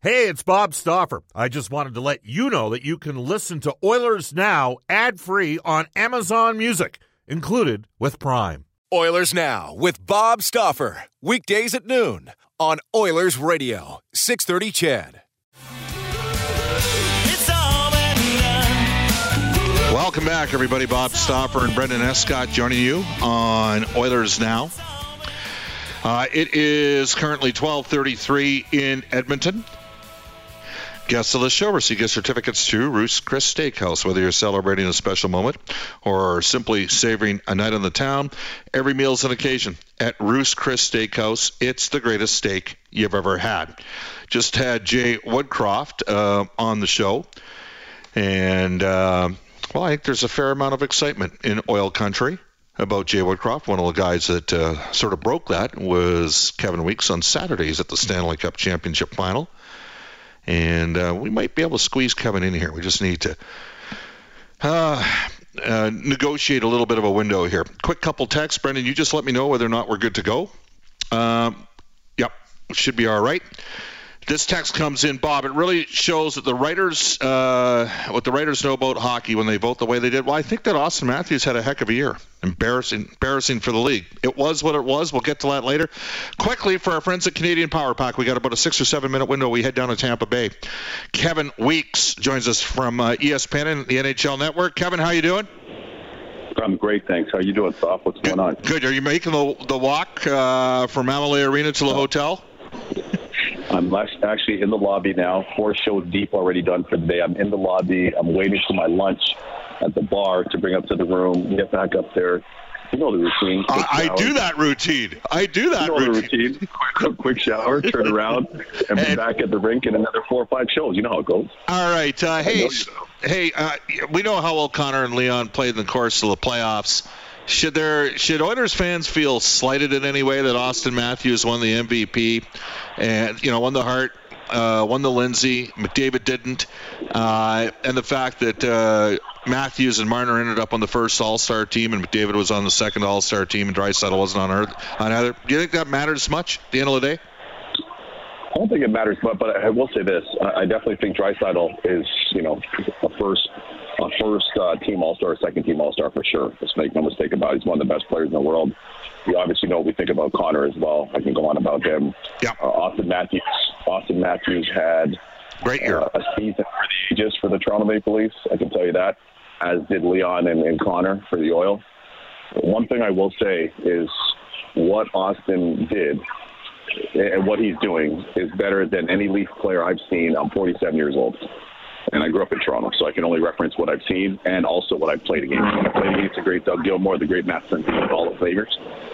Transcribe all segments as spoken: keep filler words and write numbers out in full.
Hey, it's Bob Stauffer. I just wanted to let you know that you can listen to Oilers Now ad-free on Amazon Music, included with Prime. Oilers Now with Bob Stauffer. Weekdays at noon on Oilers Radio, six thirty C H E D. Welcome back, everybody. Bob Stauffer and Brendan Escott joining you on Oilers Now. Uh, it is currently twelve thirty-three in Edmonton. Guests of the show receive gift certificates to Ruth's Chris Steakhouse. Whether you're celebrating a special moment or simply savoring a night on the town, every meal is an occasion. At Ruth's Chris Steakhouse, it's the greatest steak you've ever had. Just had Jay Woodcroft uh, on the show. And, uh, well, I think there's a fair amount of excitement in oil country about Jay Woodcroft. One of the guys that uh, sort of broke that was Kevin Weeks on Saturdays at the Stanley Cup Championship Final. And uh, we might be able to squeeze Kevin in here. We just need to uh, uh, negotiate a little bit of a window here. Quick couple texts. Brendan, you just let me know whether or not we're good to go. Um, yep, should be all right. This text comes in, Bob. It really shows that the writers, uh, what the writers know about hockey when they vote the way they did. Well, I think that Austin Matthews had a heck of a year. Embarrassing, embarrassing for the league. It was what it was. We'll get to that later. Quickly, for our friends at Canadian Power Pack, we got about a six or seven minute window. We head down to Tampa Bay. Kevin Weeks joins us from uh, E S P N and the N H L Network. Kevin, how you doing? I'm great, thanks. How you doing, Soft? What's good, going on? Good. Are you making the the walk uh, from Amalie Arena to the oh. hotel? I'm actually in the lobby now, four shows deep already done for the day. I'm in the lobby. I'm waiting for my lunch at the bar to bring up to the room, get back up there. You know the routine. I, I do that routine. I do that you know routine. The routine. Quick, quick shower, turn around, and be back at the rink in another four or five shows. You know how it goes. All right. Uh, hey, hey. Uh, we know how well Connor and Leon played in the course of the playoffs. Should there should Oilers fans feel slighted in any way that Austin Matthews won the M V P and you know won the Hart, uh, won the Lindsay, McDavid didn't, uh, and the fact that uh, Matthews and Marner ended up on the first All-Star team and McDavid was on the second All-Star team and Draisaitl wasn't on Earth on either. Do you think that matters much at the end of the day? I don't think it matters, but but I will say this: I definitely think Draisaitl is you know a first. A first uh, team All-Star, second team All-Star for sure. Let's make no mistake about it. He's one of the best players in the world. We obviously know what we think about Connor as well. I can go on about him. Yeah. Uh, Austin Matthews. Austin Matthews had great year. Uh, a season for the ages for the Toronto Maple Leafs. I can tell you that. As did Leon and, and Connor for the Oil. One thing I will say is what Austin did and what he's doing is better than any Leaf player I've seen. I'm forty-seven years old. And I grew up in Toronto, so I can only reference what I've seen and also what I've played against. I played against the great Doug Gilmour, the great Matt Sundin, Hall of Famers.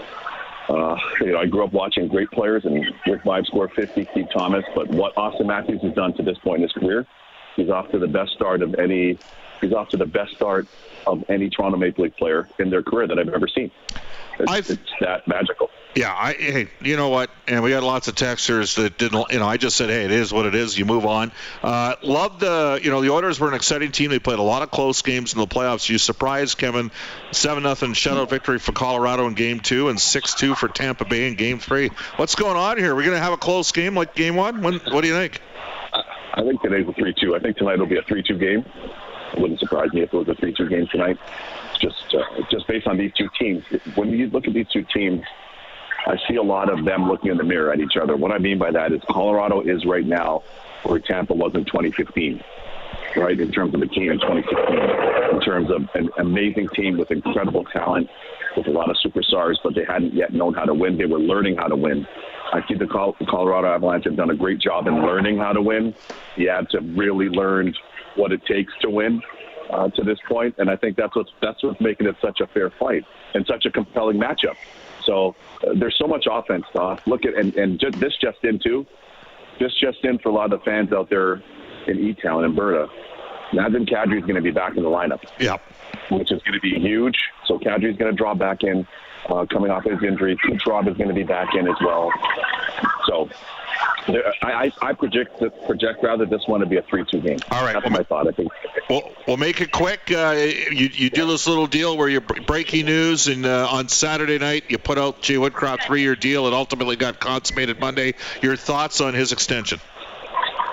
Uh, you know, I grew up watching great players, and Rick Vaive scored fifty, Steve Thomas. But what Austin Matthews has done to this point in his career, he's off to the best start of any. He's off to the best start of any Toronto Maple Leaf player in their career that I've ever seen. It's, it's that magical. Yeah, I, hey, you know what? And we had lots of texters that didn't, you know, I just said, hey, it is what it is. You move on. Uh, loved the, you know, the Oilers were an exciting team. They played a lot of close games in the playoffs. You surprised, Kevin, seven nothing shutout victory for Colorado in game two and six two for Tampa Bay in game three. What's going on here? We're going to have a close game like game one? When, what do you think? I think today's a three two. I think tonight will be a three two game. It wouldn't surprise me if it was a three two game tonight. Just, uh, just based on these two teams. When you look at these two teams, I see a lot of them looking in the mirror at each other. What I mean by that is Colorado is right now where Tampa was in twenty fifteen, right, in terms of the team in twenty sixteen, in terms of an amazing team with incredible talent, with a lot of superstars, but they hadn't yet known how to win. They were learning how to win. I think the Colorado Avalanche have done a great job in learning how to win. You have to really learn what it takes to win uh, to this point, and I think that's what's, that's what's making it such a fair fight and such a compelling matchup. So uh, there's so much offense. Uh, look at and, and just, this just in too. This just in for a lot of the fans out there in E-Town, Alberta. Nazem Kadri is going to be back in the lineup. Yeah, which is going to be huge. So Kadri is going to draw back in, uh, coming off his injury. Kucherov is going to be back in as well. So there, I, I project project rather this one to be a three two game. All right, that's well, my thought. I think. We'll, we'll make it quick. Uh, you you do this little deal where you're breaking news, and uh, on Saturday night you put out Jay Woodcroft three-year deal. It ultimately got consummated Monday. Your thoughts on his extension?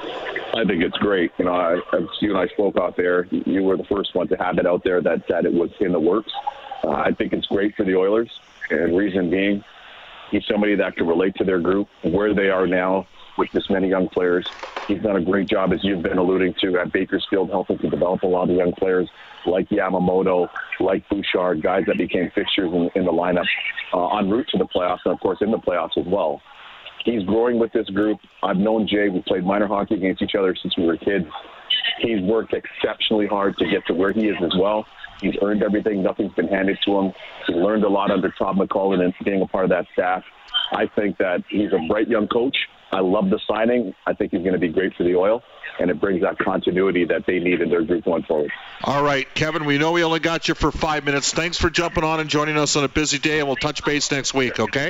I think it's great. You know, I, as you and I spoke out there, you were the first one to have it out there that, that it was in the works. Uh, I think it's great for the Oilers, and reason being, he's somebody that can relate to their group, where they are now with this many young players. He's done a great job, as you've been alluding to, at Bakersfield, helping to develop a lot of young players like Yamamoto, like Bouchard, guys that became fixtures in, in the lineup uh, en route to the playoffs, and, of course, in the playoffs as well. He's growing with this group. I've known Jay. We played minor hockey against each other since we were kids. He's worked exceptionally hard to get to where he is as well. He's earned everything. Nothing's been handed to him. He's learned a lot under Todd McCullough and being a part of that staff. I think that he's a bright young coach. I love the signing. I think he's going to be great for the Oil, and it brings that continuity that they need in their group going forward. All right, Kevin, we know we only got you for five minutes. Thanks for jumping on and joining us on a busy day, and we'll touch base next week, okay?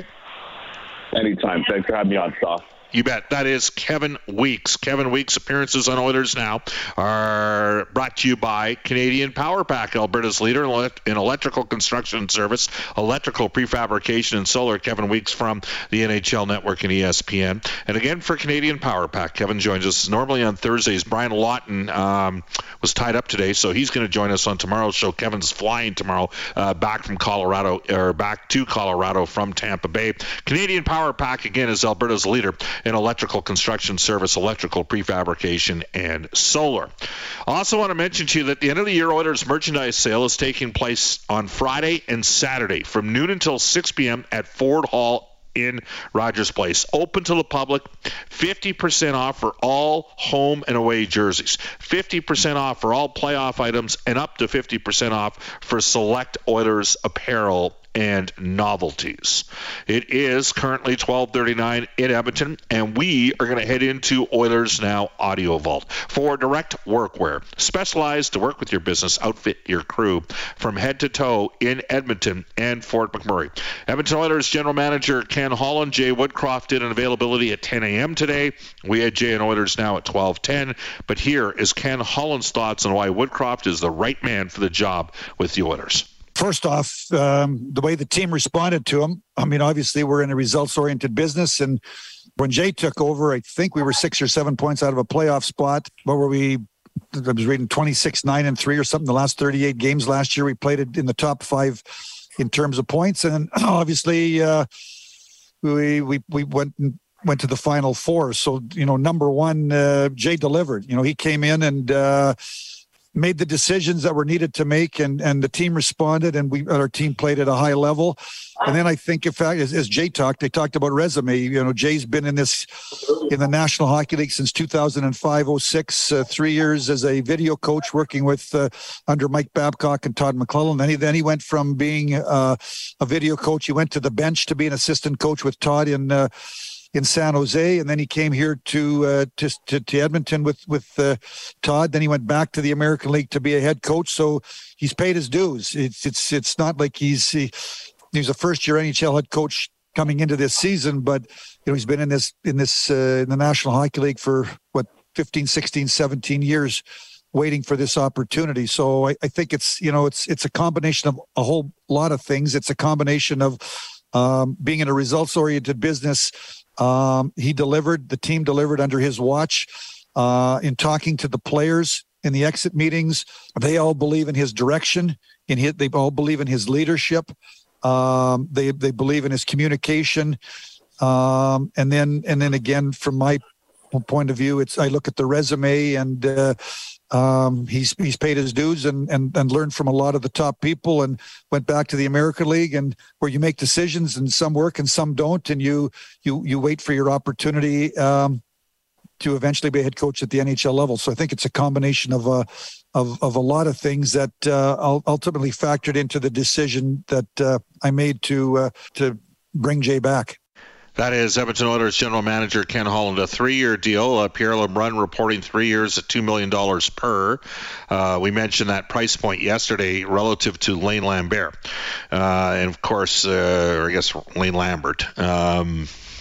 Anytime. Thanks for having me on, Stoff. You bet. That is Kevin Weeks. Kevin Weeks' appearances on Oilers Now are brought to you by Canadian Power Pack, Alberta's leader in electrical construction service, electrical prefabrication, and solar. Kevin Weeks from the N H L Network and E S P N. And again, for Canadian Power Pack, Kevin joins us normally on Thursdays. Brian Lawton um, was tied up today, so he's going to join us on tomorrow's show. Kevin's flying tomorrow uh, back from Colorado, or back to Colorado from Tampa Bay. Canadian Power Pack, again, is Alberta's leader in electrical construction service, electrical prefabrication, and solar. I also want to mention to you that the end of the year Oilers merchandise sale is taking place on Friday and Saturday from noon until six p.m. at Ford Hall in Rogers Place. Open to the public, fifty percent off for all home and away jerseys, fifty percent off for all playoff items, and up to fifty percent off for select Oilers apparel and novelties. It is currently twelve thirty-nine in Edmonton, and we are going to head into Oilers Now Audio Vault for direct workwear, specialized to work with your business, outfit your crew from head to toe in Edmonton and Fort McMurray. Edmonton Oilers General Manager Ken Holland, Jay Woodcroft did an availability at ten a.m. today. We had Jay and Oilers Now at twelve ten, but here is Ken Holland's thoughts on why Woodcroft is the right man for the job with the Oilers. First off, um, the way the team responded to him, I mean, obviously we're in a results-oriented business, and when Jay took over, I think we were six or seven points out of a playoff spot. What were we? I was reading twenty-six, nine, and three or something. The last thirty-eight games last year, we played it in the top five in terms of points, and obviously uh, we we we went went to the Final Four. So, you know, number one, uh, Jay delivered. You know, he came in and uh, made the decisions that were needed to make, and, and the team responded, and we our team played at a high level. And then I think, in fact, as, as Jay talked, they talked about resume. You know, Jay's been in this in the National Hockey League since two thousand five oh six, uh, three years as a video coach working with uh, under Mike Babcock and Todd McClellan. Then he then he went from being uh, a video coach, he went to the bench to be an assistant coach with Todd in. Uh, in San Jose, and then he came here to uh, to, to to Edmonton with with uh, Todd. Then he went back to the American League to be a head coach. So he's paid his dues. It's it's it's not like he's he, he's a first year N H L head coach coming into this season, but you know he's been in this in this uh, in the National Hockey League for what fifteen, sixteen, seventeen years, waiting for this opportunity. So I, I think it's you know it's it's a combination of a whole lot of things. It's a combination of um, being in a results oriented business. Um, he delivered, the team delivered under his watch, uh, in talking to the players in the exit meetings. They all believe in his direction, in his, they all believe in his leadership. Um, they, they believe in his communication. Um, and then, and then again, from my point of view, it's, I look at the resume, and, uh, Um, he's he's paid his dues and, and, and learned from a lot of the top people, and went back to the American League, and where you make decisions and some work and some don't, and you you you wait for your opportunity um, to eventually be a head coach at the N H L level. So I think it's a combination of a of of a lot of things that uh, ultimately factored into the decision that uh, I made to uh, to bring Jay back. That is Edmonton Oilers General Manager Ken Holland. A three-year deal. Uh, Pierre LeBrun reporting three years at two million dollars per. Uh, we mentioned that price point yesterday relative to Lane Lambert. Uh, and, of course, uh, or I guess Lane Lambert. Um,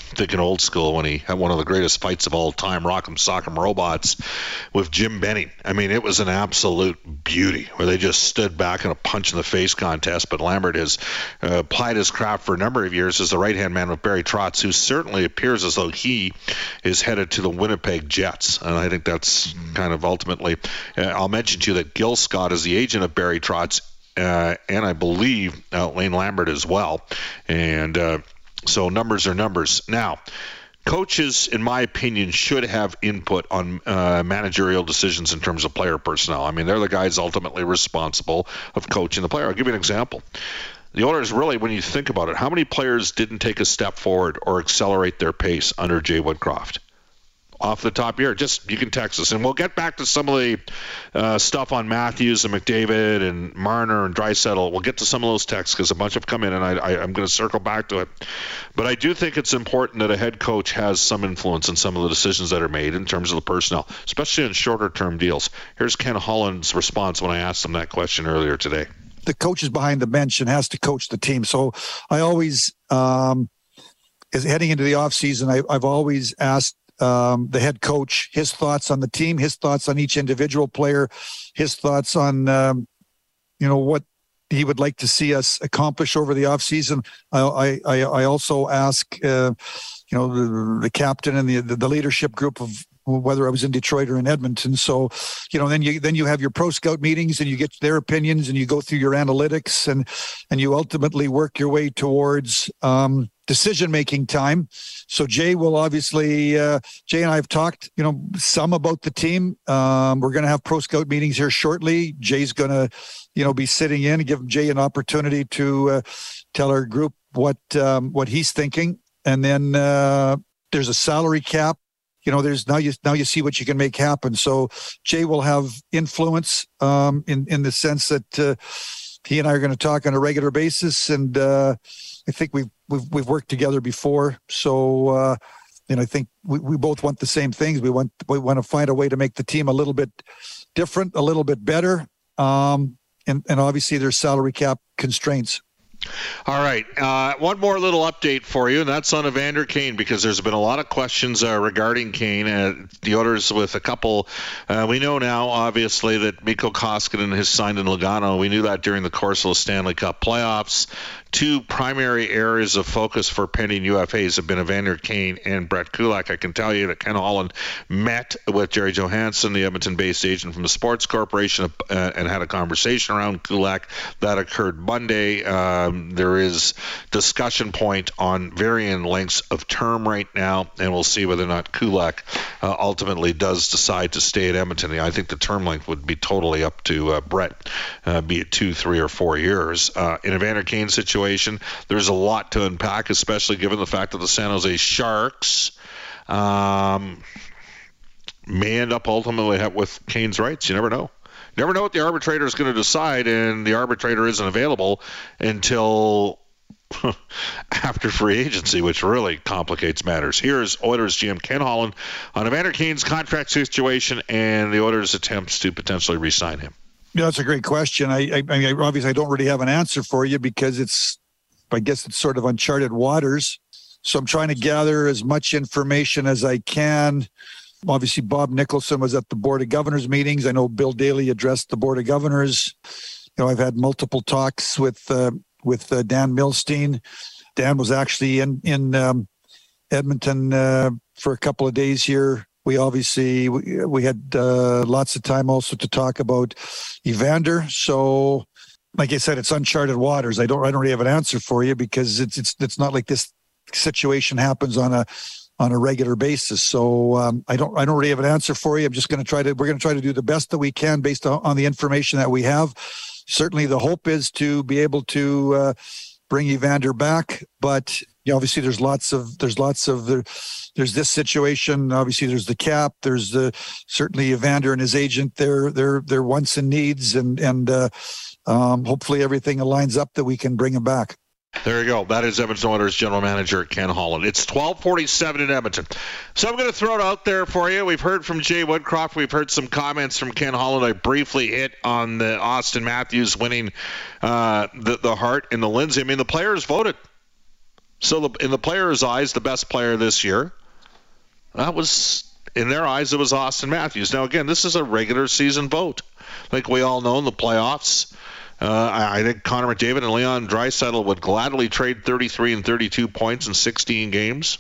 thinking old school when he had one of the greatest fights of all time, Rock'em Sock'em Robots, with Jim Benning. I mean, it was an absolute beauty where they just stood back in a punch-in-the-face contest. But Lambert has uh, applied his craft for a number of years as the right-hand man with Barry Trotz, who certainly appears as though he is headed to the Winnipeg Jets. And I think that's kind of ultimately, uh, I'll mention to you that Gil Scott is the agent of Barry Trotz, uh, and I believe uh, Lane Lambert as well. And uh, so numbers are numbers. Now, coaches, in my opinion, should have input on uh, managerial decisions in terms of player personnel. I mean, they're the guys ultimately responsible of coaching the player. I'll give you an example. The Oilers, really, when you think about it, how many players didn't take a step forward or accelerate their pace under Jay Woodcroft? Off the top here, just you can text us, and we'll get back to some of the uh, stuff on Matthews and McDavid and Marner and Draisaitl. We'll get to some of those texts because a bunch have come in, and I, I, I'm going to circle back to it. But I do think it's important that a head coach has some influence in some of the decisions that are made in terms of the personnel, especially in shorter-term deals. Here's Ken Holland's response when I asked him that question earlier today. The coach is behind the bench and has to coach the team. So I always, um, is heading into the offseason, I, I've always asked Um, the head coach, his thoughts on the team, his thoughts on each individual player, his thoughts on, um, you know, what he would like to see us accomplish over the offseason. I, I, I also ask, uh, you know, the, the captain and the, the, the leadership group of whether I was in Detroit or in Edmonton. So, you know, then you then you have your pro scout meetings and you get their opinions and you go through your analytics and and you ultimately work your way towards um, decision-making time. So Jay will obviously, uh, Jay and I have talked, you know, some about the team. Um, we're going to have pro scout meetings here shortly. Jay's going to, you know, be sitting in and give Jay an opportunity to uh, tell our group what um, what he's thinking. And then uh, there's a salary cap. You know, there's now you now you see what you can make happen. So Jay will have influence um, in in the sense that uh, he and I are going to talk on a regular basis, and uh, I think we've we've we've worked together before. So uh, and I think we, we both want the same things. We want we want to find a way to make the team a little bit different, a little bit better, um, and and obviously there's salary cap constraints. All right. Uh, one more little update for you, and that's on Evander Kane, because there's been a lot of questions uh, regarding Kane. Uh, the Oilers with a couple. Uh, we know now, obviously, that Mikko Koskinen has signed in Lugano. We knew that during the course of the Stanley Cup playoffs. Two primary areas of focus for pending U F As have been Evander Kane and Brett Kulak. I can tell you that Ken Holland met with Jerry Johansson, the Edmonton-based agent from the Sports Corporation, uh, and had a conversation around Kulak. That occurred Monday. Um, there is discussion point on varying lengths of term right now, and we'll see whether or not Kulak uh, ultimately does decide to stay at Edmonton. I think the term length would be totally up to uh, Brett, uh, be it two, three, or four years. Uh, in Evander Kane's situation, there's a lot to unpack, especially given the fact that the San Jose Sharks um, may end up ultimately with Kane's rights. You never know. You never know what the arbitrator is going to decide, and the arbitrator isn't available until after free agency, which really complicates matters. Here's Oilers G M Ken Holland on Evander Kane's contract situation and the Oilers' attempts to potentially re-sign him. Yeah, that's a great question. I, I, I mean, obviously, I don't really have an answer for you because it's, I guess it's sort of uncharted waters. So I'm trying to gather as much information as I can. Obviously, Bob Nicholson was at the Board of Governors meetings. I know Bill Daly addressed the Board of Governors. You know, I've had multiple talks with uh, with uh, Dan Milstein. Dan was actually in in um, Edmonton uh, for a couple of days here. We obviously we, we had uh, lots of time also to talk about Evander. So, like I said, it's uncharted waters. I don't I don't really have an answer for you because it's it's it's not like this situation happens on a on a regular basis. So um, I don't I don't really have an answer for you. I'm just going to try to we're going to try to do the best that we can based on, on the information that we have. Certainly, the hope is to be able to uh, bring Evander back, but you know, obviously there's lots of there's lots of there, there's this situation. Obviously, there's the cap. There's the certainly Evander and his agent. They're they're they're wants and needs, and and uh, um, hopefully everything aligns up that we can bring him back. There you go. That is Edmonton Oilers General Manager Ken Holland. It's twelve forty-seven in Edmonton. So I'm going to throw it out there for you. We've heard from Jay Woodcroft. We've heard some comments from Ken Holland. I briefly hit on the Austin Matthews winning uh, the, the Hart and the Lindsay. I mean, the players voted. So the, in the players' eyes, the best player this year, that was, in their eyes, it was Austin Matthews. Now, again, this is a regular season vote. Like we all know in the playoffs, uh, I, I think Connor McDavid and Leon Draisaitl would gladly trade thirty-three and thirty-two points in sixteen games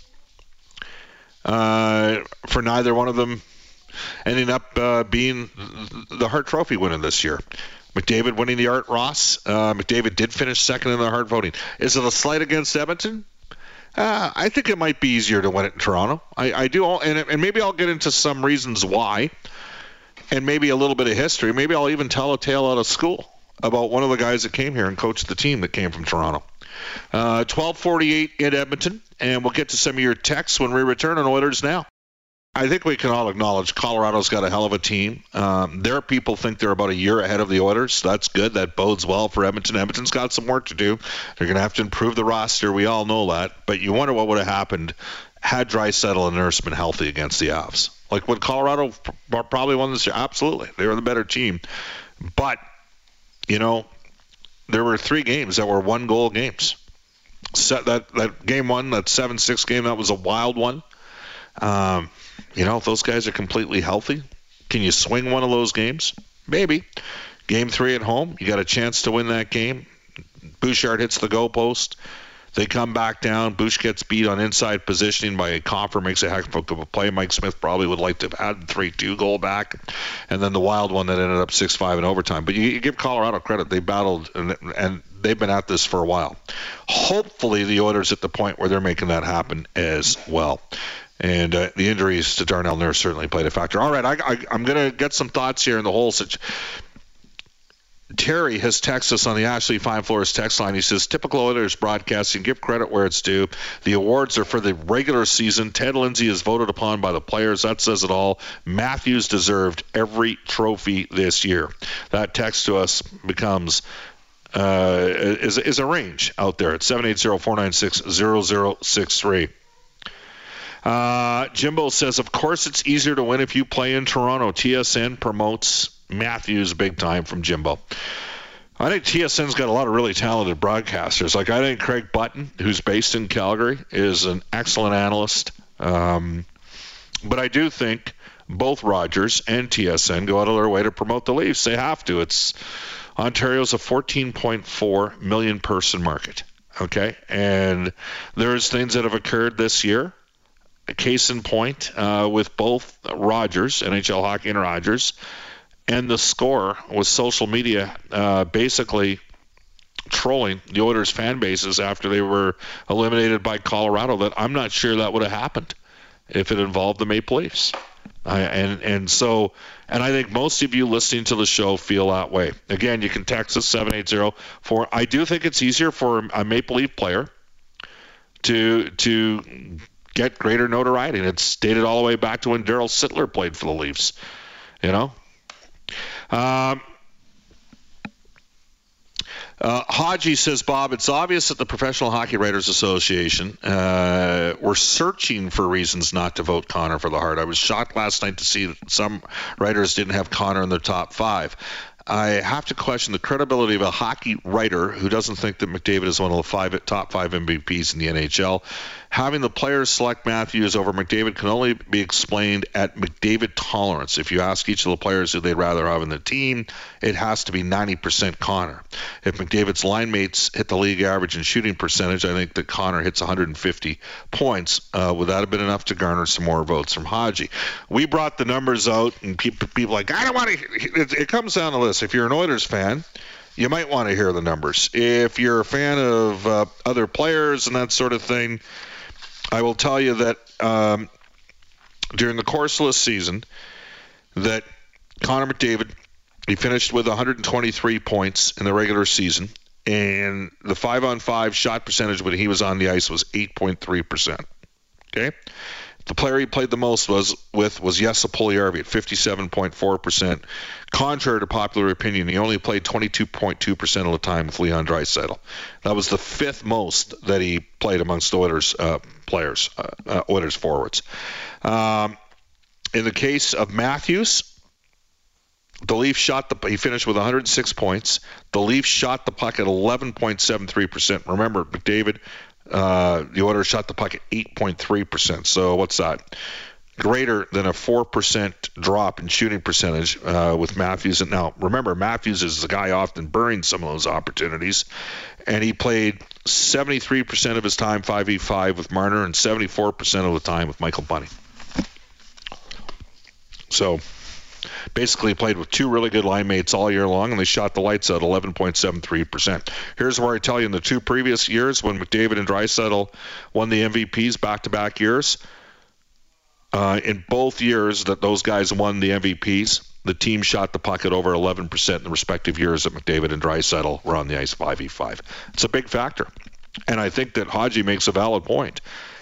uh, for neither one of them ending up uh, being the Hart Trophy winner this year. McDavid winning the Art Ross. Uh, McDavid did finish second in the Hart voting. Is it a slight against Edmonton? Uh, I think it might be easier to win it in Toronto. I, I do, all, and, and maybe I'll get into some reasons why, and maybe a little bit of history. Maybe I'll even tell a tale out of school about one of the guys that came here and coached the team that came from Toronto. Uh, twelve forty-eight in Edmonton, and we'll get to some of your texts when we return on Oilers Now. I think we can all acknowledge Colorado's got a hell of a team. Um, their people think they're about a year ahead of the Oilers. That's good. That bodes well for Edmonton. Edmonton's got some work to do. They're going to have to improve the roster. We all know that. But you wonder what would have happened had Draisaitl and Nurse been healthy against the Avs. Like, would Colorado probably won this year? Absolutely. They were the better team. But, you know, there were three games that were one-goal games. Set that, that game one, that seven six game, that was a wild one. Um, you know, if those guys are completely healthy, can you swing one of those games? Maybe. Game three at home, you got a chance to win that game. Bouchard hits the goalpost. They come back down. Bush gets beat on inside positioning by a Coffer, makes a heck of a play. Mike Smith probably would like to have had the three two goal back. And then the wild one that ended up six five in overtime. But you, you give Colorado credit. They battled, and, and they've been at this for a while. Hopefully the Oilers at the point where they're making that happen as well. And uh, the injuries to Darnell Nurse certainly played a factor. All right, I, I, I'm going to get some thoughts here in the whole situation. Terry has texted us on the Ashley Fine Floors text line. He says, typical Oilers broadcasting, give credit where it's due. The awards are for the regular season. Ted Lindsay is voted upon by the players. That says it all. Matthews deserved every trophy this year. That text to us becomes uh, is, is a range out there at seven eight zero, four nine six, zero zero six three. Uh, Jimbo says, of course it's easier to win if you play in Toronto. T S N promotes Matthews big time from Jimbo. I think T S N's got a lot of really talented broadcasters. Like, I think Craig Button, who's based in Calgary, is an excellent analyst. Um, but I do think both Rogers and T S N go out of their way to promote the Leafs. They have to. It's Ontario's a fourteen point four million person market. Okay? And there's things that have occurred this year. A case in point uh, with both Rogers, N H L Hockey and Rogers, and the Score with social media uh, basically trolling the Oilers fan bases after they were eliminated by Colorado, that I'm not sure that would have happened if it involved the Maple Leafs. Uh, and, and so, and I think most of you listening to the show feel that way. Again, you can text us seven eight zero four. I do think it's easier for a Maple Leaf player to to get greater notoriety. And it's dated all the way back to when Darryl Sittler played for the Leafs. You know? Um, uh, Haji says, Bob, it's obvious that the Professional Hockey Writers Association uh, were searching for reasons not to vote Connor for the Hart. I was shocked last night to see that some writers didn't have Connor in their top five. I have to question the credibility of a hockey writer who doesn't think that McDavid is one of the five top five M V Ps in the N H L. Having the players select Matthews over McDavid can only be explained at McDavid tolerance. If you ask each of the players who they'd rather have in the team, it has to be ninety percent Connor. If McDavid's line mates hit the league average in shooting percentage, I think that Connor hits one hundred fifty points. Uh, would that have been enough to garner some more votes from Haji? We brought the numbers out, and people, people like, I don't want to. It, it comes down to this. If you're an Oilers fan, you might want to hear the numbers. If you're a fan of uh, other players and that sort of thing, I will tell you that um, during the course of the season, that Connor McDavid, he finished with one hundred twenty-three points in the regular season, and the five-on-five shot percentage when he was on the ice was eight point three percent. Okay? The player he played the most was with was Jesse Puljujärvi at fifty-seven point four percent. Contrary to popular opinion, he only played twenty-two point two percent of the time with Leon Draisaitl. That was the fifth most that he played amongst Oilers uh, players, uh, uh, Oilers forwards. Um, in the case of Matthews, the Leafs shot the. He finished with one hundred six points. The Leafs shot the puck at eleven point seven three percent. Remember, McDavid Uh, the Oilers shot the puck at eight point three percent. So what's that? Greater than a four percent drop in shooting percentage uh, with Matthews. And now, remember, Matthews is the guy often burying some of those opportunities. And he played seventy-three percent of his time five v five with Marner and seventy-four percent of the time with Michael Bunting. So basically played with two really good line mates all year long, and they shot the lights out eleven point seven three percent. Here's where I tell you, in the two previous years when McDavid and Draisaitl won the M V Ps back-to-back years, uh, in both years that those guys won the M V Ps, the team shot the puck at over eleven percent in the respective years that McDavid and Draisaitl were on the ice five v five. It's a big factor. And I think that Haji makes a valid point.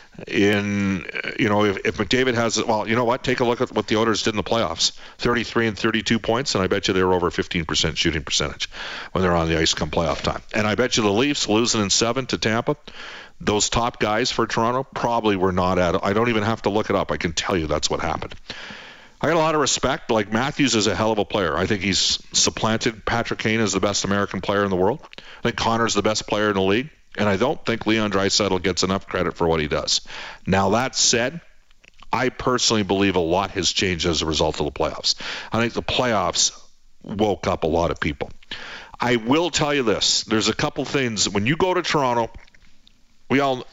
In, you know, if, if McDavid has, well, you know what? Take a look at what the Oilers did in the playoffs. thirty-three and thirty-two points, and I bet you they were over fifteen percent shooting percentage when they're on the ice come playoff time. And I bet you the Leafs losing in seven to Tampa, those top guys for Toronto probably were not at, I don't even have to look it up. I can tell you that's what happened. I got a lot of respect. Like, Matthews is a hell of a player. I think he's supplanted Patrick Kane as the best American player in the world. I think Connor's the best player in the league. And I don't think Leon Draisaitl gets enough credit for what he does. Now, that said, I personally believe a lot has changed as a result of the playoffs. I think the playoffs woke up a lot of people. I will tell you this. There's a couple things. When you go to Toronto, we all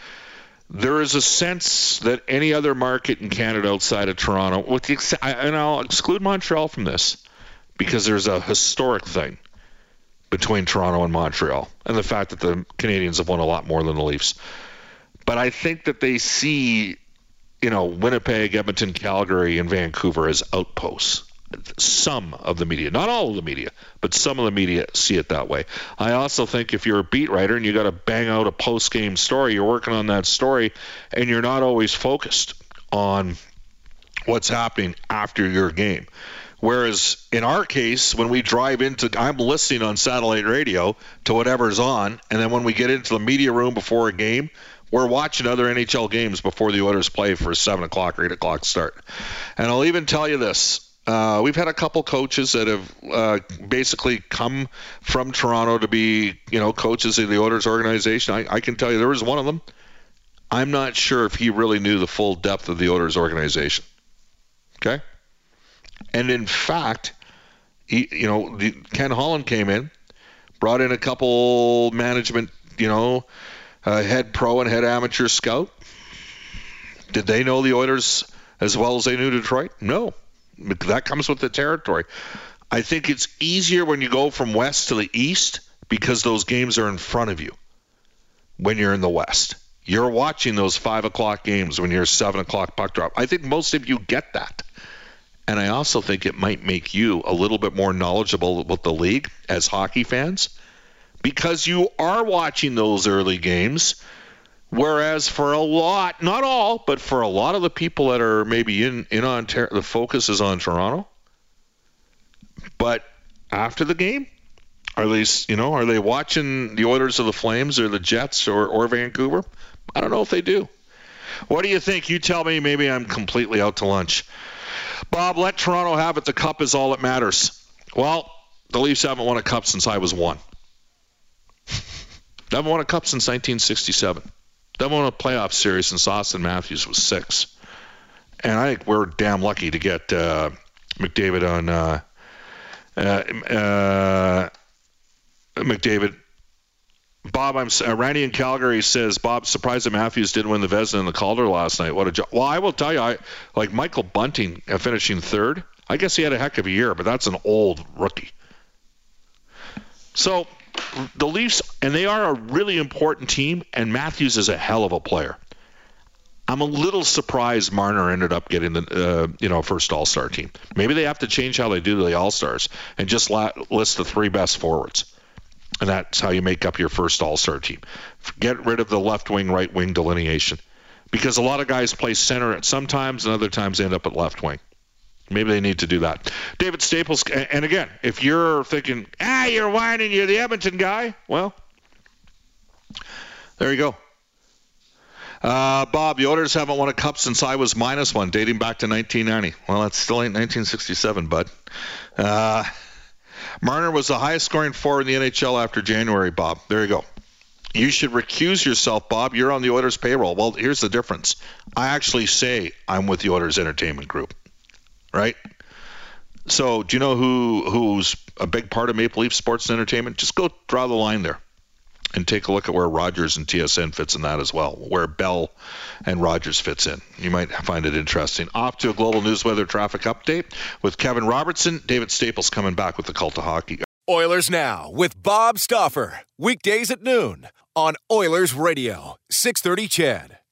there is a sense that any other market in Canada outside of Toronto, with the, and I'll exclude Montreal from this, because there's a historic thing between Toronto and Montreal, and the fact that the Canadians have won a lot more than the Leafs. But I think that they see, you know, Winnipeg, Edmonton, Calgary, and Vancouver as outposts. Some of the media, not all of the media, but some of the media see it that way. I also think if you're a beat writer and you got to bang out a post-game story, you're working on that story, and you're not always focused on what's happening after your game. Whereas in our case, when we drive into, I'm listening on satellite radio to whatever's on, and then when we get into the media room before a game, we're watching other N H L games before the Oilers play for a seven o'clock or eight o'clock start. And I'll even tell you this. Uh, we've had a couple coaches that have uh, basically come from Toronto to be, you know, coaches of the Oilers organization. I, I can tell you there was one of them. I'm not sure if he really knew the full depth of the Oilers organization. Okay? And in fact, he, you know, the, Ken Holland came in, brought in a couple management, you know, uh, head pro and head amateur scout. Did they know the Oilers as well as they knew Detroit? No. That comes with the territory. I think it's easier when you go from west to the east because those games are in front of you when you're in the west. You're watching those five o'clock games when you're seven o'clock puck drop. I think most of you get that. And I also think it might make you a little bit more knowledgeable about the league as hockey fans because you are watching those early games, whereas for a lot, not all, but for a lot of the people that are maybe in, in Ontario, the focus is on Toronto. But after the game, are they, you know, are they watching the Oilers or the Flames or the Jets or, or Vancouver? I don't know if they do. What do you think? You tell me. Maybe I'm completely out to lunch. Bob, let Toronto have it. The cup is all that matters. Well, the Leafs haven't won a cup since I was one. They haven't won a cup since nineteen sixty-seven. They haven't won a playoff series since Austin Matthews was six. And I think we're damn lucky to get uh, McDavid on uh, uh, uh, McDavid. Bob, I'm uh, Randy in Calgary says, Bob, surprised that Matthews didn't win the Vezina and the Calder last night. What a job. Well, I will tell you, I like Michael Bunting uh, finishing third. I guess he had a heck of a year, but that's an old rookie. So the Leafs, and they are a really important team, and Matthews is a hell of a player. I'm a little surprised Marner ended up getting the uh, you know first All-Star team. Maybe they have to change how they do the All-Stars and just la- list the three best forwards. And that's how you make up your first All-Star team. Get rid of the left wing, right wing delineation. Because a lot of guys play center at sometimes and other times they end up at left wing. Maybe they need to do that. David Staples, and again, if you're thinking, ah, you're whining, you're the Edmonton guy, well, there you go. Uh, Bob, the Oilers haven't won a cup since I was minus one, dating back to nineteen ninety. Well, that still ain't nineteen sixty-seven, bud. Uh... Marner was the highest scoring forward in the N H L after January, Bob. There you go. you should recuse yourself, Bob. You're on the Oilers payroll. Well, here's the difference. I actually say I'm with the Oilers Entertainment Group, right? So do you know who who's a big part of Maple Leaf Sports and Entertainment? Just go draw the line there and take a look at where Rogers and T S N fits in that as well, where Bell and Rogers fits in. You might find it interesting. Off to a global news weather traffic update with Kevin Robertson. David Staples coming back with the Cult of Hockey. Oilers Now with Bob Stauffer. Weekdays at noon on Oilers Radio, six thirty C H E D.